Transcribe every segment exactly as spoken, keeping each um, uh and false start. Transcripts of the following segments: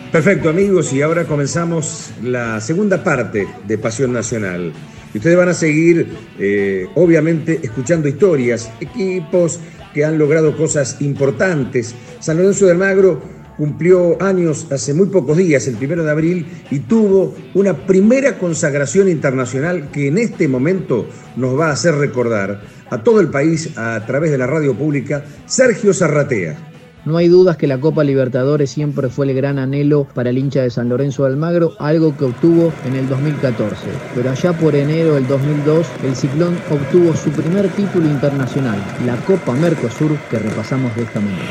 Perfecto, amigos, y ahora comenzamos la segunda parte de Pasión Nacional. Y ustedes van a seguir, eh, obviamente, escuchando historias, equipos que han logrado cosas importantes. San Lorenzo de Almagro cumplió años hace muy pocos días, el primero de abril, y tuvo una primera consagración internacional que en este momento nos va a hacer recordar a todo el país a través de la radio pública, Sergio Zarratea. No hay dudas que la Copa Libertadores siempre fue el gran anhelo para el hincha de San Lorenzo de Almagro, algo que obtuvo en el dos mil catorce. Pero allá por enero del dos mil dos, el Ciclón obtuvo su primer título internacional, la Copa Mercosur, que repasamos de esta manera.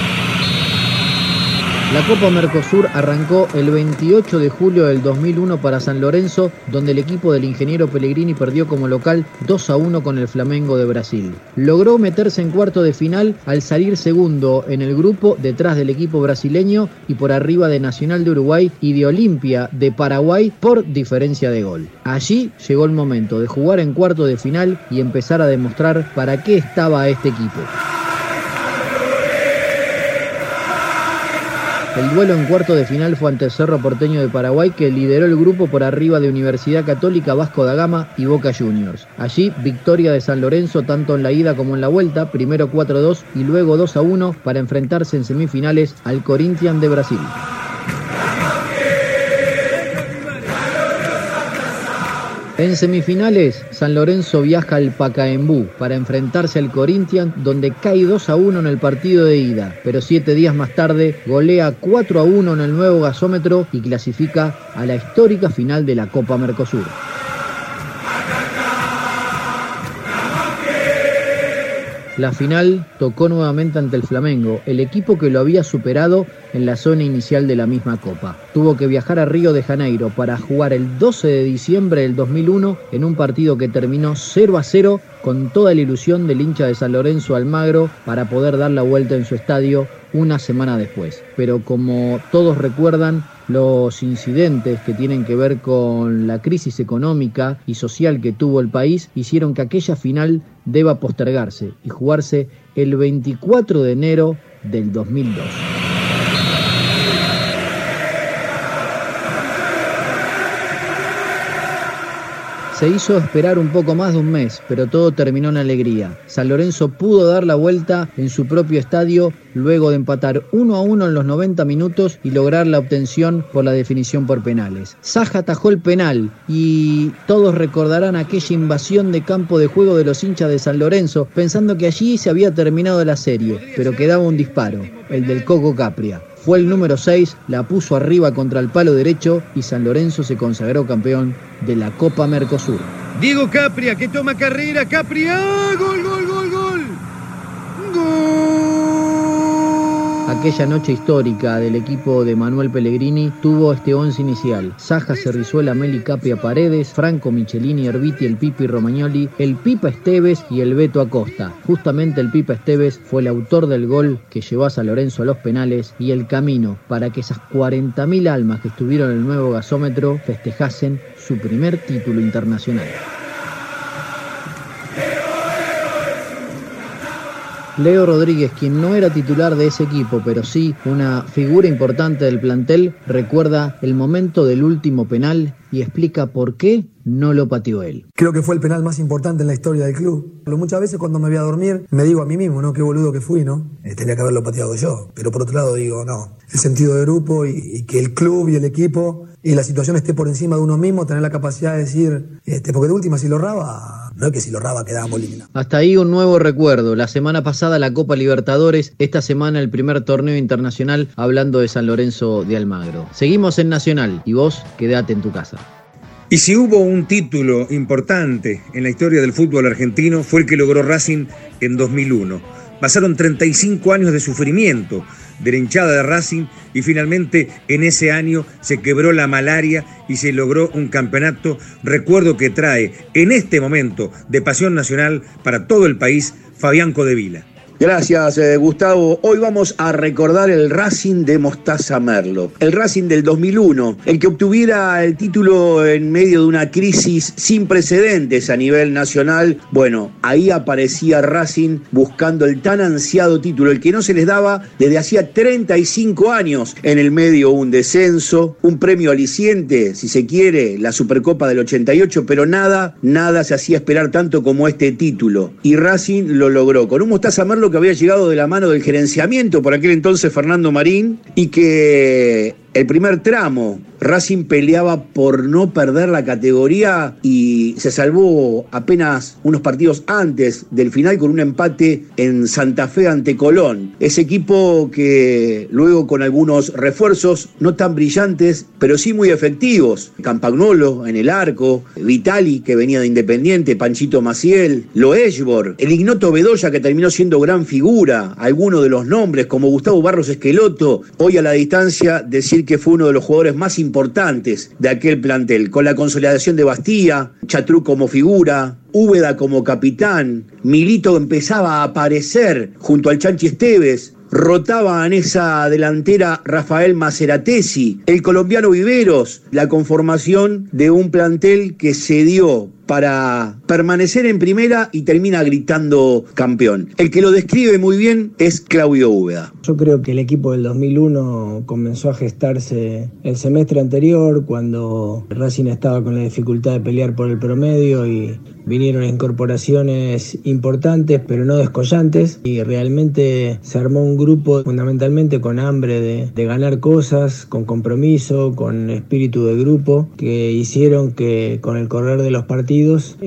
La Copa Mercosur arrancó el veintiocho de julio del dos mil uno para San Lorenzo, donde el equipo del ingeniero Pellegrini perdió como local dos a uno con el Flamengo de Brasil. Logró meterse en cuarto de final al salir segundo en el grupo detrás del equipo brasileño y por arriba de Nacional de Uruguay y de Olimpia de Paraguay por diferencia de gol. Allí llegó el momento de jugar en cuarto de final y empezar a demostrar para qué estaba este equipo. El duelo en cuarto de final fue ante Cerro Porteño de Paraguay, que lideró el grupo por arriba de Universidad Católica, Vasco da Gama y Boca Juniors. Allí, victoria de San Lorenzo tanto en la ida como en la vuelta, primero cuatro a dos y luego dos a uno para enfrentarse en semifinales al Corinthians de Brasil. En semifinales, San Lorenzo viaja al Pacaembu para enfrentarse al Corinthians, donde cae dos a uno en el partido de ida, pero siete días más tarde golea cuatro a uno en el nuevo gasómetro y clasifica a la histórica final de la Copa Mercosur. La final tocó nuevamente ante el Flamengo, el equipo que lo había superado en la zona inicial de la misma Copa. Tuvo que viajar a Río de Janeiro para jugar el doce de diciembre del dos mil uno en un partido que terminó cero a cero con toda la ilusión del hincha de San Lorenzo Almagro para poder dar la vuelta en su estadio una semana después. Pero como todos recuerdan, los incidentes que tienen que ver con la crisis económica y social que tuvo el país hicieron que aquella final deba postergarse y jugarse el veinticuatro de enero del dos mil dos. Se hizo esperar un poco más de un mes, pero todo terminó en alegría. San Lorenzo pudo dar la vuelta en su propio estadio luego de empatar uno a uno en los noventa minutos y lograr la obtención por la definición por penales. Saja atajó el penal y todos recordarán aquella invasión de campo de juego de los hinchas de San Lorenzo, pensando que allí se había terminado la serie, pero quedaba un disparo, el del Coco Capria. Fue el número seis, la puso arriba contra el palo derecho y San Lorenzo se consagró campeón de la Copa Mercosur. Diego Capria, que toma carrera, Capria, gol, gol, gol, gol, gol. Aquella noche histórica del equipo de Manuel Pellegrini tuvo este once inicial: Saja, Cerrizuela, Meli, Capria, Paredes, Franco, Michelini, Erviti, el Pipi Romagnoli, el Pipa Esteves y el Beto Acosta. Justamente el Pipa Esteves fue el autor del gol que llevó a San Lorenzo a los penales y el camino para que esas cuarenta mil almas que estuvieron en el nuevo gasómetro festejasen su primer título internacional. Leo Rodríguez, quien no era titular de ese equipo, pero sí una figura importante del plantel, recuerda el momento del último penal y explica por qué no lo pateó él. Creo que fue el penal más importante en la historia del club. Pero muchas veces cuando me voy a dormir me digo a mí mismo, ¿no? Qué boludo que fui, ¿no? Eh, tenía que haberlo pateado yo. Pero por otro lado digo, no. El sentido de grupo y, y que el club y el equipo y la situación esté por encima de uno mismo, tener la capacidad de decir, este, porque de última si lo raba, no es que si lo raba quedábamos eliminados. Hasta ahí un nuevo recuerdo. La semana pasada la Copa Libertadores, esta semana el primer torneo internacional, hablando de San Lorenzo de Almagro. Seguimos en Nacional y vos quedate en tu casa. Y si hubo un título importante en la historia del fútbol argentino, fue el que logró Racing en dos mil uno. Pasaron treinta y cinco años de sufrimiento de la hinchada de Racing y finalmente en ese año se quebró la malaria y se logró un campeonato, recuerdo que trae en este momento de pasión nacional para todo el país Fabián Codevila. Gracias, eh, Gustavo. Hoy vamos a recordar el Racing de Mostaza Merlo, el Racing del dos mil uno, el que obtuviera el título en medio de una crisis sin precedentes a nivel nacional. Bueno, ahí aparecía Racing buscando el tan ansiado título, el que no se les daba desde hacía treinta y cinco años. En el medio un descenso, un premio aliciente, si se quiere, la Supercopa del ochenta y ocho, pero nada, nada se hacía esperar tanto como este título. Y Racing lo logró, con un Mostaza Merlo que había llegado de la mano del gerenciamiento, por aquel entonces Fernando Marín, y que el primer tramo Racing peleaba por no perder la categoría y se salvó apenas unos partidos antes del final con un empate en Santa Fe ante Colón. Ese equipo que luego, con algunos refuerzos no tan brillantes, pero sí muy efectivos, Campagnolo en el arco, Vitali que venía de Independiente, Panchito Maciel, Loeshbor, el ignoto Bedoya que terminó siendo gran figura, algunos de los nombres como Gustavo Barros Esqueloto, hoy a la distancia decir que fue uno de los jugadores más importantes de aquel plantel, con la consolidación de Bastía, Chatrú como figura, Úbeda como capitán, Milito empezaba a aparecer junto al Chanchi Esteves, rotaba en esa delantera Rafael Maceratesi, el colombiano Viveros, la conformación de un plantel que se dio para permanecer en primera y termina gritando campeón. El que lo describe muy bien es Claudio Úbeda. Yo creo que el equipo del dos mil uno comenzó a gestarse el semestre anterior, cuando Racing estaba con la dificultad de pelear por el promedio y vinieron incorporaciones importantes pero no descollantes, y realmente se armó un grupo fundamentalmente con hambre de, de ganar cosas, con compromiso, con espíritu de grupo, que hicieron que con el correr de los partidos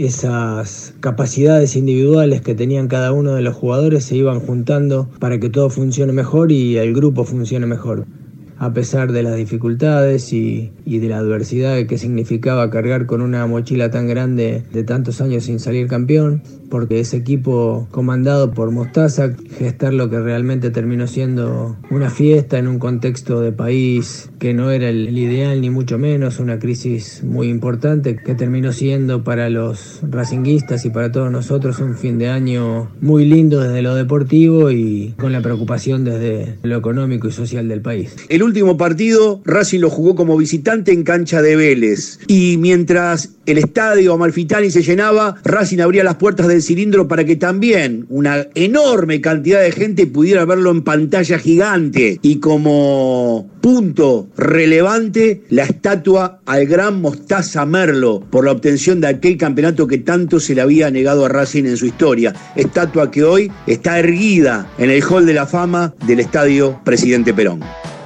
esas capacidades individuales que tenían cada uno de los jugadores se iban juntando para que todo funcione mejor y el grupo funcione mejor. A pesar de las dificultades y, y de la adversidad que significaba cargar con una mochila tan grande de tantos años sin salir campeón, porque ese equipo comandado por Mostaza, gestar lo que realmente terminó siendo una fiesta en un contexto de país que no era el, el ideal ni mucho menos, una crisis muy importante que terminó siendo para los racinguistas y para todos nosotros un fin de año muy lindo desde lo deportivo y con la preocupación desde lo económico y social del país. El último partido Racing lo jugó como visitante en cancha de Vélez, y mientras el estadio Amalfitani se llenaba, Racing abría las puertas del cilindro para que también una enorme cantidad de gente pudiera verlo en pantalla gigante, y como punto relevante la estatua al gran Mostaza Merlo por la obtención de aquel campeonato que tanto se le había negado a Racing en su historia, estatua que hoy está erguida en el Hall de la Fama del Estadio Presidente Perón.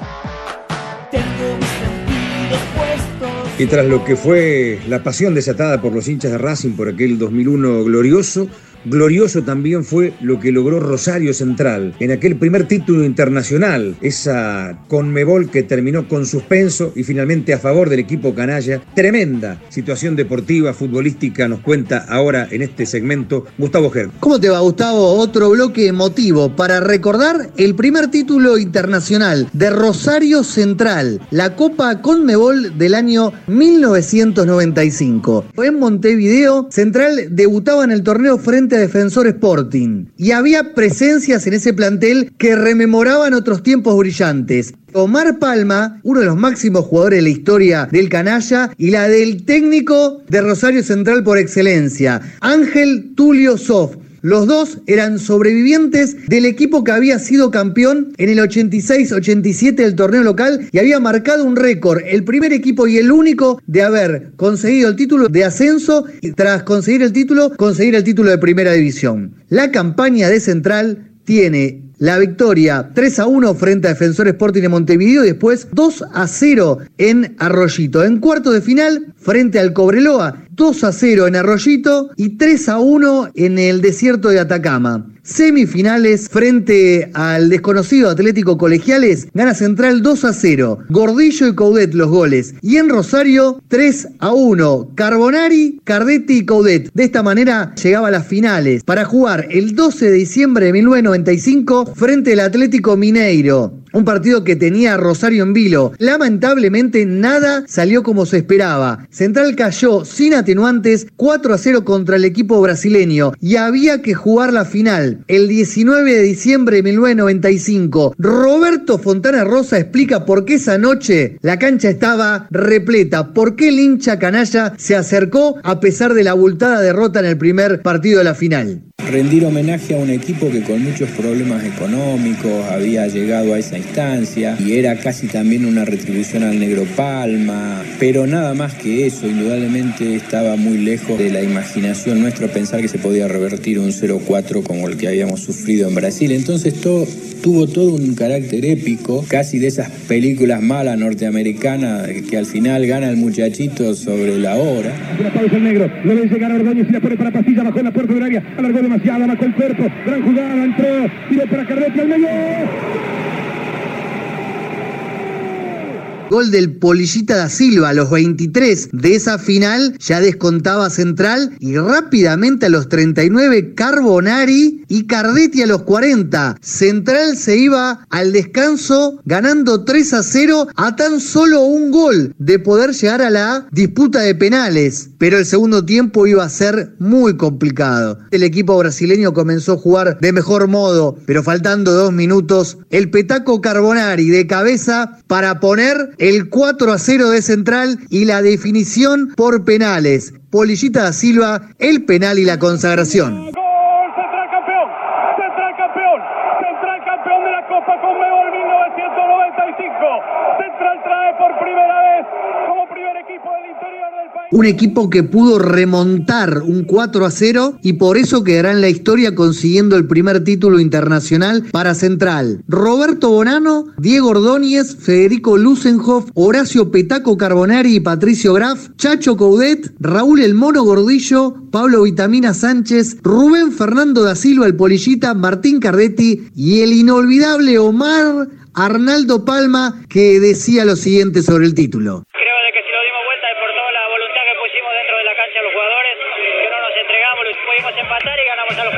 Y tras lo que fue la pasión desatada por los hinchas de Racing por aquel dos mil uno glorioso, glorioso también fue lo que logró Rosario Central en aquel primer título internacional, esa Conmebol que terminó con suspenso y finalmente a favor del equipo canalla. Tremenda situación deportiva, futbolística, nos cuenta ahora en este segmento Gustavo Ger. ¿Cómo te va, Gustavo? Otro bloque emotivo para recordar el primer título internacional de Rosario Central, la Copa Conmebol del año mil novecientos noventa y cinco. En Montevideo, Central debutaba en el torneo frente a Defensor Sporting y había presencias en ese plantel que rememoraban otros tiempos brillantes. Omar Palma, uno de los máximos jugadores de la historia del canalla, y la del técnico de Rosario Central por excelencia, Ángel Tulio Sof. Los dos eran sobrevivientes del equipo que había sido campeón en el ochenta y seis ochenta y siete del torneo local y había marcado un récord, el primer equipo y el único de haber conseguido el título de ascenso y tras conseguir el título, conseguir el título de primera división. La campaña de Central tiene la victoria tres a uno frente a Defensor Sporting de Montevideo y después dos a cero en Arroyito. En cuartos de final, frente al Cobreloa, dos a cero en Arroyito y tres a uno en el desierto de Atacama. Semifinales, frente al desconocido Atlético Colegiales, gana Central dos a cero. Gordillo y Coudet los goles. Y en Rosario, tres a uno. Carbonari, Cardetti y Coudet. De esta manera llegaba a las finales para jugar el doce de diciembre de mil novecientos noventa y cinco frente al Atlético Mineiro. Un partido que tenía a Rosario en vilo. Lamentablemente nada salió como se esperaba. Central cayó sin atenuantes cuatro a cero contra el equipo brasileño y había que jugar la final. El diecinueve de diciembre de mil novecientos noventa y cinco, Roberto Fontana Rosa explica por qué esa noche la cancha estaba repleta, por qué el hincha canalla se acercó a pesar de la abultada derrota en el primer partido de la final. Rendir homenaje a un equipo que con muchos problemas económicos había llegado a esa instancia y era casi también una retribución al Negro Palma, pero nada más que eso. Indudablemente estaba muy lejos de la imaginación nuestra pensar que se podía revertir un cero cuatro como el que habíamos sufrido en Brasil. Entonces todo, tuvo todo un carácter épico, casi de esas películas malas norteamericanas que al final gana el muchachito sobre la hora. Una pausa el negro, lo ven llegar a Ordóñez y la pone para Pastilla, bajó la puerta del área, alargó demasiado, bajó el cuerpo, gran jugada, entró, tiró para Carretti al medio. Gol del Polillita da Silva a los veintitrés de esa final, ya descontaba Central y rápidamente a los treinta y nueve Carbonari y Cardetti a los cuarenta. Central se iba al descanso ganando tres a cero a tan solo un gol de poder llegar a la disputa de penales, pero el segundo tiempo iba a ser muy complicado. El equipo brasileño comenzó a jugar de mejor modo, pero faltando dos minutos, el petaco Carbonari de cabeza para poner el cuatro a cero de Central y la definición por penales. Polillita da Silva, el penal y la consagración. ¡Gol! Central campeón, Central campeón, Central campeón de la Copa Conmebol mil novecientos noventa y cinco. Central trae por primera vez como primer equipo del interior del país. Un equipo que pudo remontar un cuatro a cero y por eso quedará en la historia consiguiendo el primer título internacional para Central. Roberto Bonano, Diego Ordóñez, Federico Lusenhoff, Horacio Petaco Carbonari y Patricio Graf, Chacho Coudet, Raúl El Mono Gordillo, Pablo Vitamina Sánchez, Rubén Fernando da Silva el Polillita, Martín Cardetti y el inolvidable Omar Arnaldo Palma, que decía lo siguiente sobre el título. Pudimos empatar y ganamos a los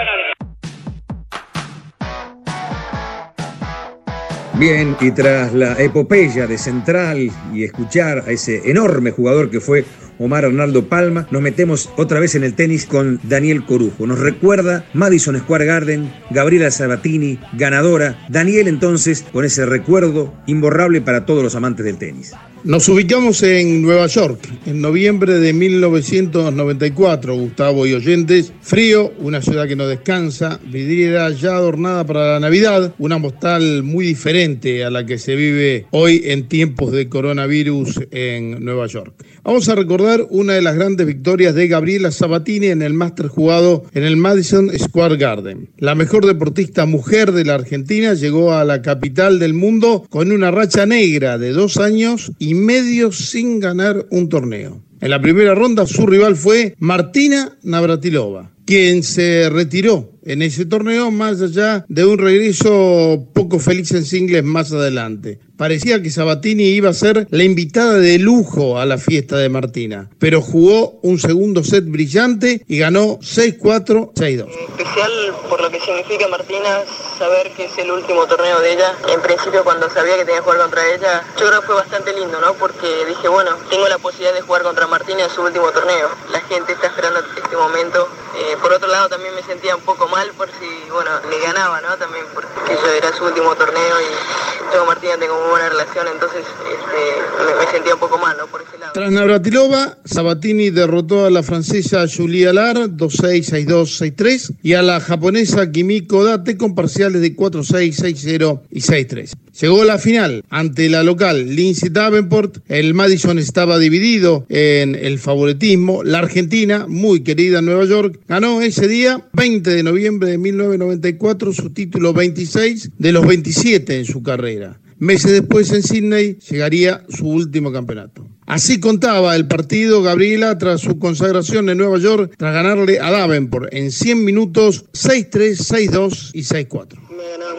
penales. Bien, y tras la epopeya de Central y escuchar a ese enorme jugador que fue Omar Arnaldo Palma, nos metemos otra vez en el tenis con Daniel Corujo. Nos recuerda Madison Square Garden, Gabriela Sabatini, ganadora. Daniel, entonces, con ese recuerdo imborrable para todos los amantes del tenis. Nos ubicamos en Nueva York, en noviembre de mil novecientos noventa y cuatro, Gustavo y oyentes. Frío, una ciudad que no descansa, vidriera ya adornada para la Navidad, una postal muy diferente a la que se vive hoy en tiempos de coronavirus en Nueva York. Vamos a recordar una de las grandes victorias de Gabriela Sabatini en el Masters jugado en el Madison Square Garden. La mejor deportista mujer de la Argentina llegó a la capital del mundo con una racha negra de dos años y medio sin ganar un torneo. En la primera ronda su rival fue Martina Navratilova, quien se retiró en ese torneo más allá de un regreso poco feliz en singles más adelante. Parecía que Sabatini iba a ser la invitada de lujo a la fiesta de Martina, pero jugó un segundo set brillante y ganó seis cuatro, seis dos. Especial por lo que significa Martina, saber que es el último torneo de ella. En principio, cuando sabía que tenía que jugar contra ella, yo creo que fue bastante lindo, ¿no? Porque dije, bueno, tengo la posibilidad de jugar contra Martina en su último torneo. La gente está esperando este momento. Eh, por otro lado, también me sentía un poco mal por si, bueno, le ganaba, ¿no? También porque eso era su último torneo y yo con Martina tengo muy buena relación, entonces este, me, me sentía un poco mal, ¿no? Por ese lado. Tras Navratilova, Sabatini derrotó a la francesa Julie Allard dos seis, seis dos, seis tres y a la japonesa Kimiko Date con parciales de cuatro seis, seis cero y seis tres. Llegó a la final ante la local Lindsay Davenport. El Madison estaba dividido en el favoritismo. La Argentina, muy querida en Nueva York, ganó ese día, veinte de noviembre de mil novecientos noventa y cuatro, su título veintiséis de los veintisiete en su carrera. Meses después en Sydney llegaría su último campeonato. Así contaba el partido Gabriela tras su consagración en Nueva York, tras ganarle a Davenport en cien minutos, seis tres, seis dos y seis cuatro. Me ganaba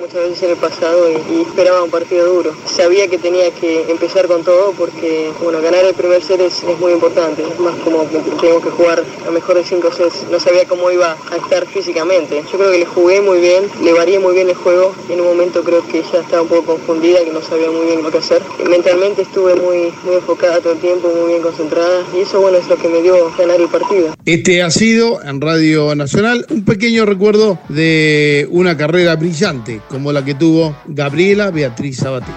muchas veces en el pasado y, y esperaba un partido duro. Sabía que tenía que empezar con todo porque, bueno, ganar el primer set es, es muy importante, es más como que tengo que jugar a mejor de cinco sets. No sabía cómo iba a estar físicamente. Yo creo que le jugué muy bien, le varié muy bien el juego y en un momento creo que ella estaba un poco confundida, que no sabía muy bien lo que hacer. Y mentalmente estuve muy, muy enfocada todo el tiempo, muy bien concentrada y eso, bueno, es lo que me dio ganar el partido. Este ha sido, en Radio Nacional, un pequeño recuerdo de una carrera brillante como la que tuvo Gabriela Beatriz Sabatini.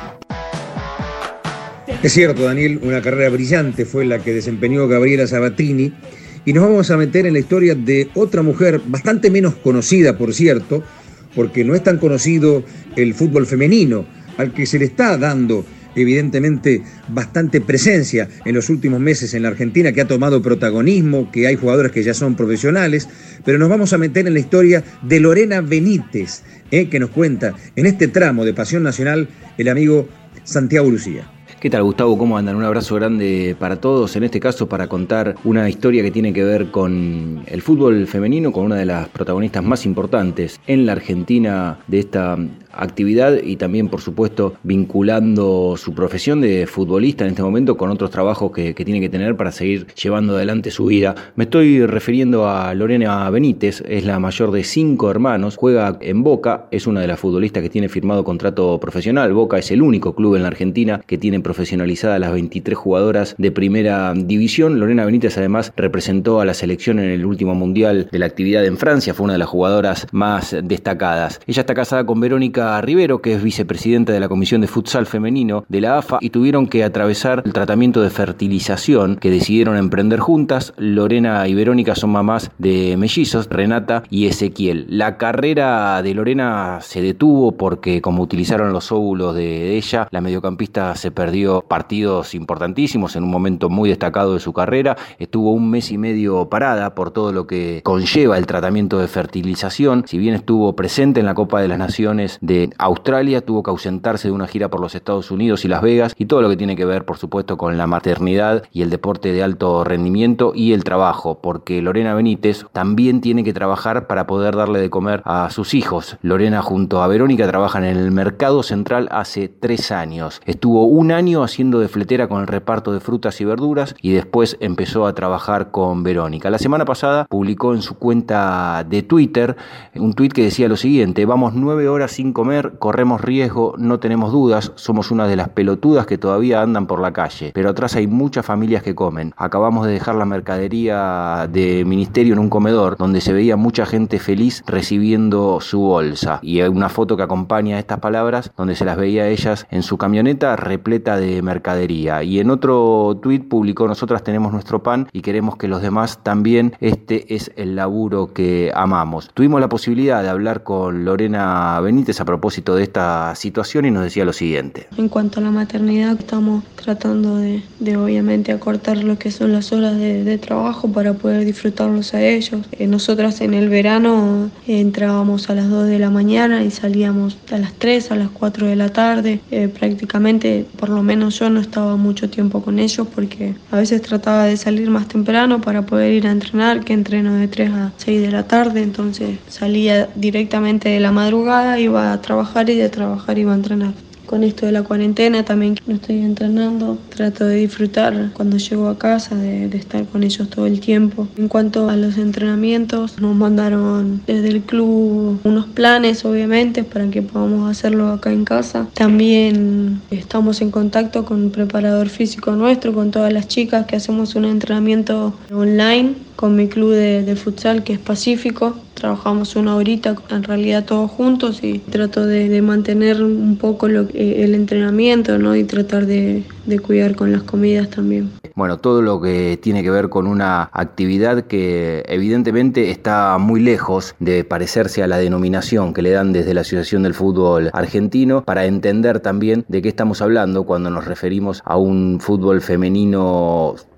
Es cierto, Daniel, una carrera brillante fue la que desempeñó Gabriela Sabatini y nos vamos a meter en la historia de otra mujer bastante menos conocida, por cierto, porque no es tan conocido el fútbol femenino, al que se le está dando evidentemente bastante presencia en los últimos meses en la Argentina, que ha tomado protagonismo, que hay jugadores que ya son profesionales, pero nos vamos a meter en la historia de Lorena Benítez, eh, que nos cuenta en este tramo de Pasión Nacional el amigo Santiago Lucía. ¿Qué tal, Gustavo? ¿Cómo andan? Un abrazo grande para todos, en este caso para contar una historia que tiene que ver con el fútbol femenino, con una de las protagonistas más importantes en la Argentina de esta actividad y también, por supuesto, vinculando su profesión de futbolista en este momento con otros trabajos que, que tiene que tener para seguir llevando adelante su vida. Me estoy refiriendo a Lorena Benítez, es la mayor de cinco hermanos, juega en Boca, es una de las futbolistas que tiene firmado contrato profesional. Boca es el único club en la Argentina que tiene profesionalizada a las veintitrés jugadoras de primera división. Lorena Benítez además representó a la selección en el último mundial de la actividad en Francia, fue una de las jugadoras más destacadas. Ella está casada con Verónica Rivero, que es vicepresidenta de la Comisión de Futsal Femenino de la A F A, y tuvieron que atravesar el tratamiento de fertilización que decidieron emprender juntas. Lorena y Verónica son mamás de mellizos, Renata y Ezequiel. La carrera de Lorena se detuvo porque, como utilizaron los óvulos de ella, la mediocampista se perdió partidos importantísimos en un momento muy destacado de su carrera. Estuvo un mes y medio parada por todo lo que conlleva el tratamiento de fertilización. Si bien estuvo presente en la Copa de las Naciones de Australia, tuvo que ausentarse de una gira por los Estados Unidos y Las Vegas y todo lo que tiene que ver, por supuesto, con la maternidad y el deporte de alto rendimiento y el trabajo, porque Lorena Benítez también tiene que trabajar para poder darle de comer a sus hijos. Lorena junto a Verónica trabajan en el Mercado Central hace tres años. Estuvo un año haciendo de fletera con el reparto de frutas y verduras y después empezó a trabajar con Verónica. La semana pasada publicó en su cuenta de Twitter un tuit que decía lo siguiente: vamos nueve horas sin comer, corremos riesgo, no tenemos dudas, somos una de las pelotudas que todavía andan por la calle, pero atrás hay muchas familias que comen. Acabamos de dejar la mercadería de ministerio en un comedor donde se veía mucha gente feliz recibiendo su bolsa, y hay una foto que acompaña estas palabras donde se las veía a ellas en su camioneta repleta de mercadería. Y en otro tuit publicó: nosotras tenemos nuestro pan y queremos que los demás también, este es el laburo que amamos. Tuvimos la posibilidad de hablar con Lorena Benítez a propósito de esta situación y nos decía lo siguiente. En cuanto a la maternidad, estamos tratando de, de obviamente acortar lo que son las horas de, de trabajo para poder disfrutarlos a ellos. Eh, nosotras en el verano eh, entrábamos a las dos de la mañana y salíamos a las tres, a las cuatro de la tarde. Eh, prácticamente, por lo menos yo no estaba mucho tiempo con ellos porque a veces trataba de salir más temprano para poder ir a entrenar, que entreno de tres a seis de la tarde, entonces salía directamente de la madrugada, iba a trabajar y de trabajar iba a entrenar. Con esto de la cuarentena también no estoy entrenando, trato de disfrutar cuando llego a casa, de, de estar con ellos todo el tiempo. En cuanto a los entrenamientos, nos mandaron desde el club unos planes, obviamente, para que podamos hacerlo acá en casa. También estamos en contacto con un preparador físico nuestro, con todas las chicas, que hacemos un entrenamiento online con mi club de, de futsal, que es Pacífico. Trabajamos una horita, en realidad todos juntos, y trato de, de mantener un poco lo, eh, el entrenamiento, ¿no? Y tratar de, de cuidar con las comidas también. Bueno, todo lo que tiene que ver con una actividad que evidentemente está muy lejos de parecerse a la denominación que le dan desde la Asociación del Fútbol Argentino, para entender también de qué estamos hablando cuando nos referimos a un fútbol femenino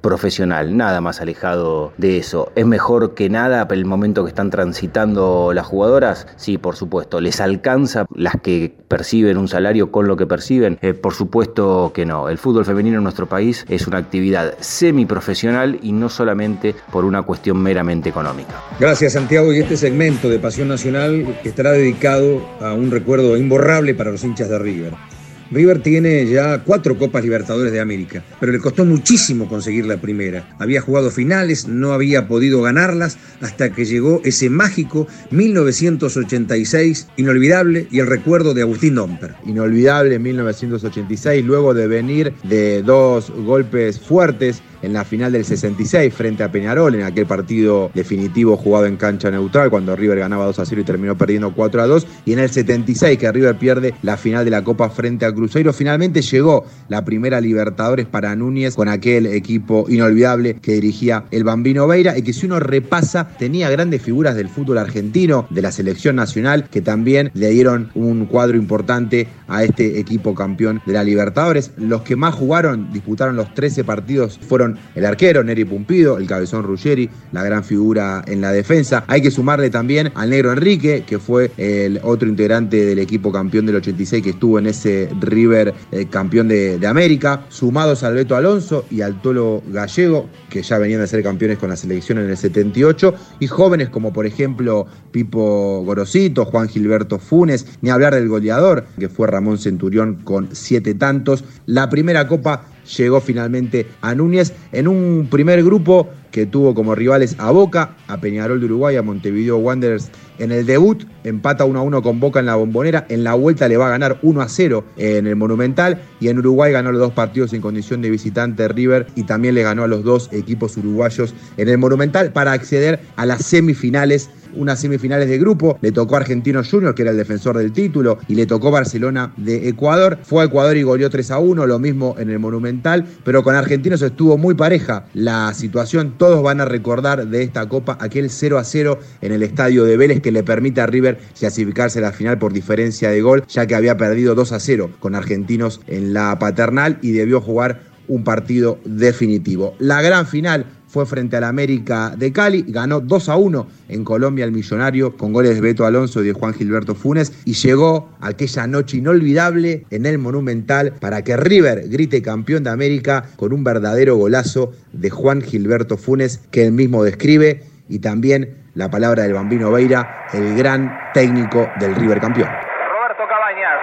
profesional, nada más alejado de eso. ¿Es mejor que nada el momento que están transitando las jugadoras? Sí, por supuesto. ¿Les alcanza las que perciben un salario con lo que perciben? Eh, por supuesto que no. El fútbol femenino en nuestro país es una actividad semiprofesional y no solamente por una cuestión meramente económica. Gracias, Santiago. Y este segmento de Pasión Nacional estará dedicado a un recuerdo imborrable para los hinchas de River. River tiene ya cuatro Copas Libertadores de América, pero le costó muchísimo conseguir la primera. Había jugado finales, no había podido ganarlas hasta que llegó ese mágico mil novecientos ochenta y seis, inolvidable, y el recuerdo de Agustín Domper. Inolvidable mil novecientos ochenta y seis, luego de venir de dos golpes fuertes en la final del sesenta y seis frente a Peñarol, en aquel partido definitivo jugado en cancha neutral, cuando River ganaba dos a cero y terminó perdiendo cuatro a dos, y en el setenta y seis que River pierde la final de la Copa frente a Cruzeiro. Finalmente llegó la primera Libertadores para Núñez con aquel equipo inolvidable que dirigía el Bambino Veira, y que, si uno repasa, tenía grandes figuras del fútbol argentino, de la selección nacional, que también le dieron un cuadro importante a este equipo campeón de la Libertadores. Los que más jugaron, disputaron los trece partidos, fueron el arquero Neri Pumpido, el cabezón Ruggeri, la gran figura en la defensa. Hay que sumarle también al negro Enrique, que fue el otro integrante del equipo campeón del ochenta y seis que estuvo en ese River eh, campeón de, de América, sumados al Beto Alonso y al Tolo Gallego, que ya venían de ser campeones con la selección en el setenta y ocho, y jóvenes como por ejemplo Pipo Gorosito, Juan Gilberto Funes, ni hablar del goleador, que fue Ramón Centurión con siete tantos. La primera Copa llegó finalmente a Núñez en un primer grupo que tuvo como rivales a Boca, a Peñarol de Uruguay, a Montevideo Wanderers. En el debut empata uno a uno con Boca en la Bombonera, en la vuelta le va a ganar uno a cero en el Monumental, y en Uruguay ganó los dos partidos en condición de visitante River, y también le ganó a los dos equipos uruguayos en el Monumental para acceder a las semifinales. Unas semifinales de grupo, le tocó a Argentinos Juniors, que era el defensor del título, y le tocó Barcelona de Ecuador. Fue a Ecuador y goleó tres a uno, lo mismo en el Monumental, pero con Argentinos estuvo muy pareja la situación. Todos van a recordar de esta Copa aquel cero a cero en el estadio de Vélez, que le permite a River clasificarse a la final por diferencia de gol, ya que había perdido dos a cero con Argentinos en la Paternal y debió jugar un partido definitivo. La gran final fue frente al América de Cali, ganó dos a uno en Colombia el Millonario con goles de Beto Alonso y de Juan Gilberto Funes, y llegó aquella noche inolvidable en el Monumental para que River grite campeón de América con un verdadero golazo de Juan Gilberto Funes, que él mismo describe, y también la palabra del Bambino Veira, el gran técnico del River campeón. Roberto Cabañas,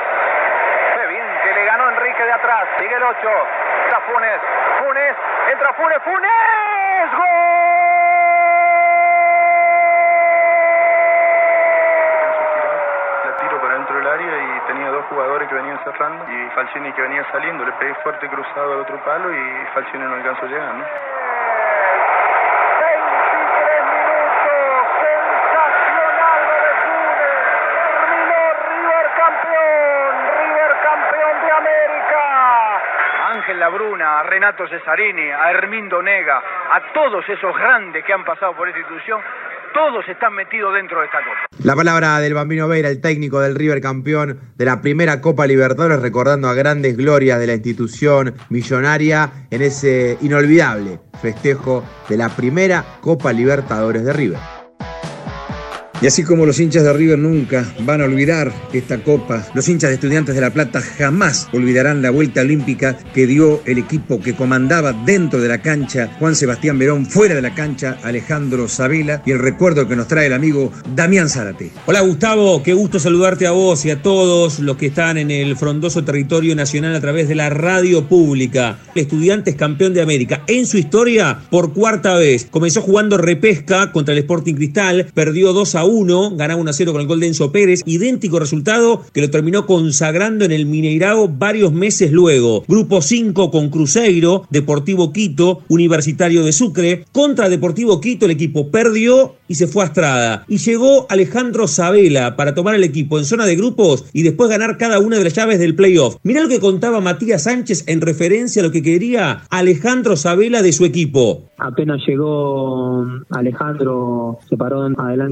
qué bien que le ganó Enrique de atrás, sigue el ocho, está Funes, Funes, entra Funes, Funes. Jugadores que venían cerrando y Falcioni que venía saliendo, le pegué fuerte cruzado al otro palo y Falcioni no alcanzó a llegar, ¿no? veintitrés minutos, sensacional lo de Funes, terminó River campeón, River campeón de América. A Ángel Labruna, a Renato Cesarini, a Hermindo Nega, a todos esos grandes que han pasado por esta institución, todos están metidos dentro de esta Copa. La palabra del Bambino Veira, el técnico del River campeón de la primera Copa Libertadores, recordando a grandes glorias de la institución millonaria en ese inolvidable festejo de la primera Copa Libertadores de River. Y así como los hinchas de River nunca van a olvidar esta Copa, los hinchas de Estudiantes de La Plata jamás olvidarán la vuelta olímpica que dio el equipo que comandaba dentro de la cancha Juan Sebastián Verón, fuera de la cancha Alejandro Sabela, y el recuerdo que nos trae el amigo Damián Zárate. Hola Gustavo, qué gusto saludarte a vos y a todos los que están en el frondoso territorio nacional a través de la radio pública. Estudiantes campeón de América en su historia por cuarta vez. Comenzó jugando repesca contra el Sporting Cristal, perdió dos a uno, ganaba uno a cero con el gol de Enzo Pérez, idéntico resultado que lo terminó consagrando en el Mineirao varios meses luego. Grupo cinco con Cruzeiro, Deportivo Quito, Universitario de Sucre. Contra Deportivo Quito el equipo perdió y se fue a Estrada. Y llegó Alejandro Sabela para tomar el equipo en zona de grupos y después ganar cada una de las llaves del playoff. Mirá lo que contaba Matías Sánchez en referencia a lo que quería Alejandro Sabela de su equipo. Apenas llegó Alejandro, se paró adelante del grupo,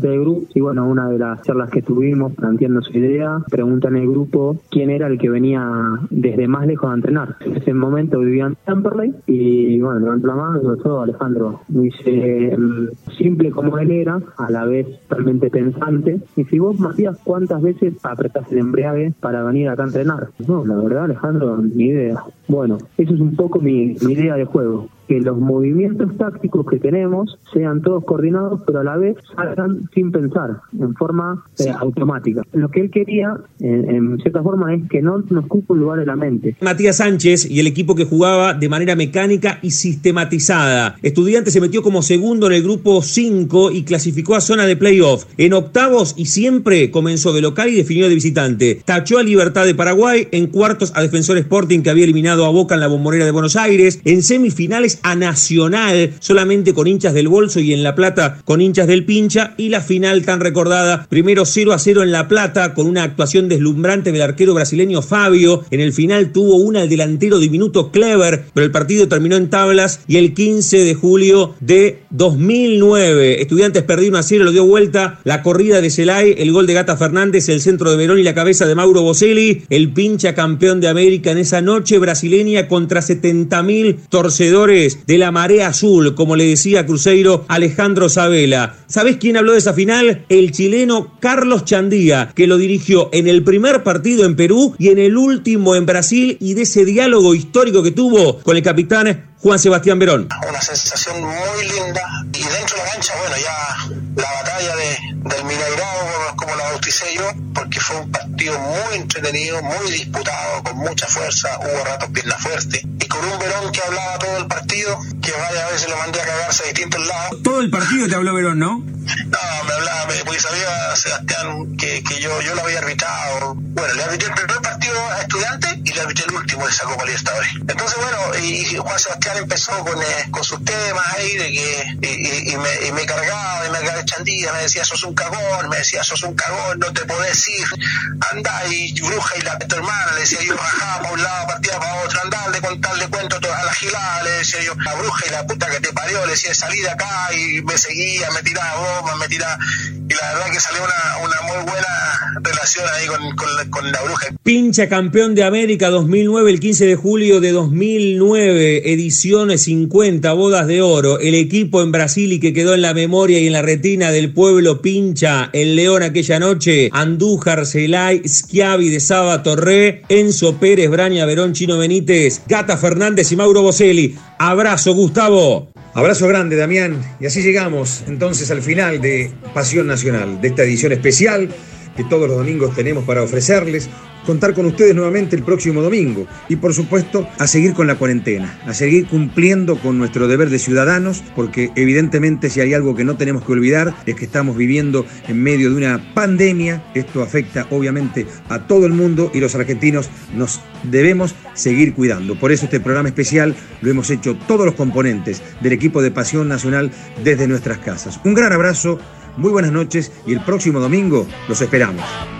y bueno, una de las charlas que tuvimos planteando su idea, pregunta en el grupo quién era el que venía desde más lejos a entrenar. En ese momento vivía en Temperley y bueno, levantó la mano y dijo, todo Alejandro. Me dice, simple como él era, a la vez realmente pensante, y si vos, Matías, ¿cuántas veces apretás el embriague para venir acá a entrenar? No, la verdad, Alejandro, ni idea. Bueno, eso es un poco mi, mi idea de juego, que los movimientos tácticos que tenemos sean todos coordinados, pero a la vez salgan sin pensar, en forma eh, automática. Lo que él quería, en, en cierta forma, es que no nos ocupe un lugar en la mente. Matías Sánchez y el equipo que jugaba de manera mecánica y sistematizada. Estudiantes se metió como segundo en el grupo cinco y clasificó a zona de playoff. En octavos y siempre comenzó de local y definió de visitante. Tachó a Libertad de Paraguay, en cuartos a Defensor Sporting, que había eliminado a Boca en la Bombonera de Buenos Aires, en semifinales a Nacional, solamente con hinchas del Bolso, y en La Plata con hinchas del Pincha, y la final tan recordada, primero cero a cero en La Plata, con una actuación deslumbrante del arquero brasileño Fabio. En el final tuvo una el delantero diminuto Clever, pero el partido terminó en tablas, y el quince de julio de dos mil nueve, Estudiantes perdió uno a cero, lo dio vuelta, la corrida de Celay, el gol de Gata Fernández, el centro de Verón y la cabeza de Mauro Boselli, el Pincha campeón de América en esa noche brasileña contra setenta mil torcedores de la marea azul, como le decía Cruzeiro Alejandro Sabela. ¿Sabés quién habló de esa final? El chileno Carlos Chandía, que lo dirigió en el primer partido en Perú y en el último en Brasil, y de ese diálogo histórico que tuvo con el capitán Juan Sebastián Verón. Una sensación muy linda, y dentro de la cancha, bueno, ya la batalla de, del Mineirao, como la bauticé yo, porque fue un partido muy entretenido, muy disputado, con mucha fuerza, hubo ratos pierna fuerte, y con un Verón que hablaba todo el partido, que varias veces lo mandé a cagarse a distintos lados. Todo el partido te habló Verón, ¿no? No, me hablaba, me, porque sabía Sebastián que, que yo, yo lo había arbitrado. Bueno, le arbitré el primer partido a Estudiantes y le arbitré el último de esa Copa Libertadores. Entonces, bueno, y Juan Sebastián empezó con, eh, con sus temas ahí de que y, y, y, me, y me cargaba, y me cargaba Chandía, me decía, sos un cagón, me decía, sos un cagón, no te podés ir, anda y bruja y la tu hermana, le decía yo, rajaba para un lado, partía para otro, andá, de contarle cuento toda la gilada, le decía yo, la bruja y la puta que te parió, le decía, salí de acá, y me seguía, me tiraba bromas, me tiraba, y la verdad que salió una, una muy buena relación ahí con, con, con la bruja. Pincha campeón de América dos mil nueve, el quince de julio de dos mil nueve, ediciones cincuenta, bodas de oro, el equipo en Brasil y que quedó en la memoria y en la retina del pueblo Pincha, el León aquella noche, Andújar, Celay, Schiavi, De Saba, Torré, Enzo Pérez, Braña, Verón, Chino Benítez, Gata Fernández y Mauro Boselli. Abrazo, Gustavo. Abrazo grande, Damián. Y así llegamos entonces al final de Pasión Nacional, de esta edición especial que todos los domingos tenemos para ofrecerles. Contar con ustedes nuevamente el próximo domingo y, por supuesto, a seguir con la cuarentena, a seguir cumpliendo con nuestro deber de ciudadanos, porque evidentemente si hay algo que no tenemos que olvidar es que estamos viviendo en medio de una pandemia. Esto afecta obviamente a todo el mundo y los argentinos nos debemos seguir cuidando. Por eso este programa especial lo hemos hecho todos los componentes del equipo de Pasión Nacional desde nuestras casas. Un gran abrazo, muy buenas noches y el próximo domingo los esperamos.